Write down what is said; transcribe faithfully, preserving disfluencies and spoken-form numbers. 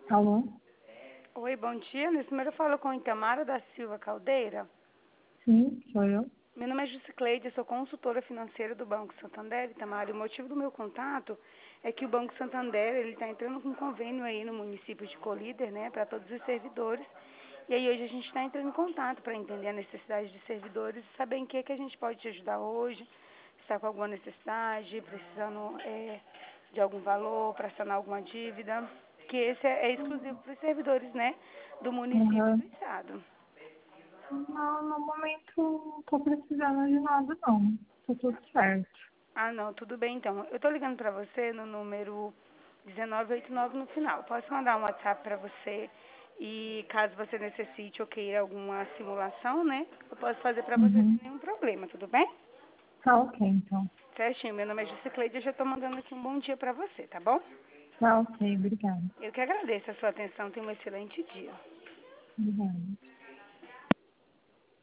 Alô? Oi, bom dia. Nesse número eu falo com Itamara da Silva Caldeira. Sim, sou eu. Meu nome é Jusicleide, eu sou consultora financeira do Banco Santander, Itamara. E o motivo do meu contato é que o Banco Santander ele está entrando com um convênio aí no município de Colíder, né, para todos os servidores. E aí hoje a gente está entrando em contato para entender a necessidade de servidores e saber em que, que a gente pode te ajudar hoje, se está com alguma necessidade, precisando é, de algum valor para sanar alguma dívida, que esse é, é exclusivo para os servidores, né, do município e do Uhum. estado. Não, no momento não tô precisando de nada, não. Tá tudo certo. Ah, não, tudo bem então. Eu tô ligando para você no número dezenove oitenta e nove no final. Posso mandar um WhatsApp para você e caso você necessite ou queira alguma simulação, né? Eu posso fazer para você sem Uhum. nenhum problema, tudo bem? Tá ok, então. Certinho, meu nome é Jusicleide e eu já tô mandando aqui um bom dia para você, tá bom? Tá ok, obrigada. Eu que agradeço a sua atenção, tenha um excelente dia. Obrigada.